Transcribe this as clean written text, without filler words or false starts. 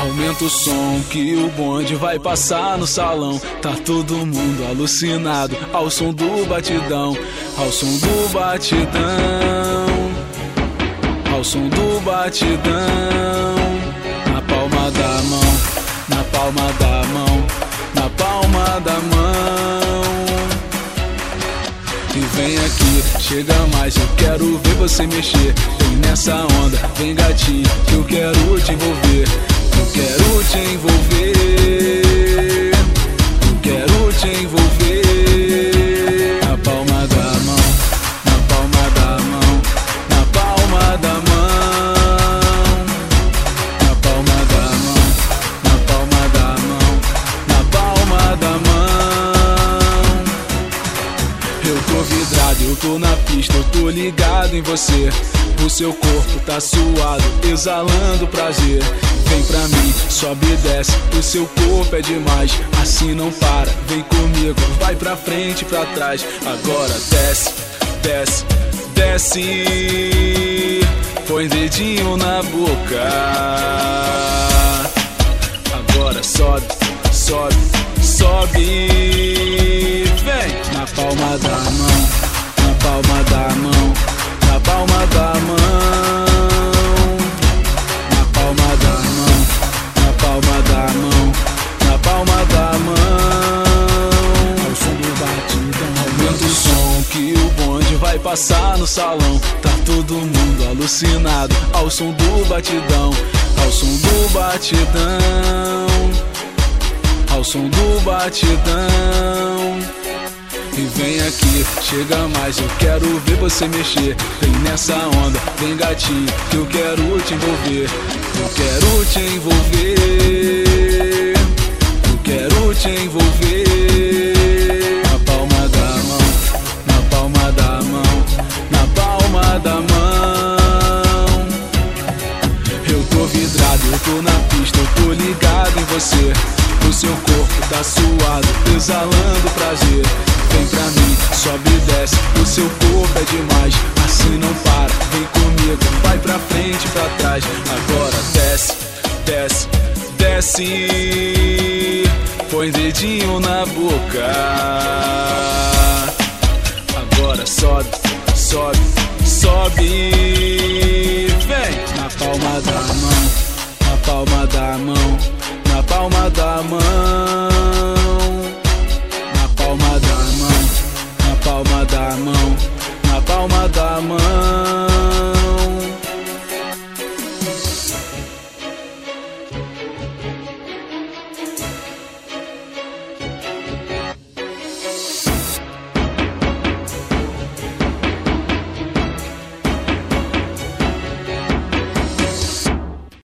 Aumenta o som que o bonde vai passar no salão. Tá todo mundo alucinado ao som do batidão, ao som do batidão, ao som do batidão. Na palma da mão, na palma da mão, na palma da mão. E vem aqui, chega mais, eu quero ver você mexer. Vem nessa onda, vem gatinho, que eu quero te envolver. Eu quero te envolver, eu quero te envolver. Na palma da mão, na palma da mão, na palma da mão, na palma da mão, na palma da mão, na palma da mão. Eu tô vidrado, eu tô na pista, eu tô ligado em você. O seu corpo tá suado, exalando prazer. Vem pra mim, sobe e desce, o seu corpo é demais. Assim não para, vem comigo, vai pra frente e pra trás. Agora desce, desce, desce, põe dedinho na boca. Agora sobe, sobe, sobe. Vem na palma da mão, na palma da mão, na palma da mão, na palma da mão, na palma da mão, na palma da mão. Ao som do batidão, aumenta o som que o bonde vai passar no salão. Tá todo mundo alucinado ao som do batidão, ao som do batidão, ao som do batidão. E vem aqui, chega mais, eu quero ver você mexer. Vem nessa onda, vem gatinho, que eu quero te envolver. Eu quero te envolver, eu quero te envolver. Na palma da mão, na palma da mão, na palma da mão. Eu tô vidrado, eu tô na pista, eu tô ligado em você. O seu corpo tá suado, exalando prazer. Vem pra mim, sobe e desce, o seu corpo é demais. Assim não para, vem comigo, vai pra frente e pra trás. Agora desce, desce, desce, põe dedinho na boca. Agora sobe, sobe, sobe. Vem na palma da mão, na palma da mão, na palma da mão, na palma da mão, na palma da mão, na palma da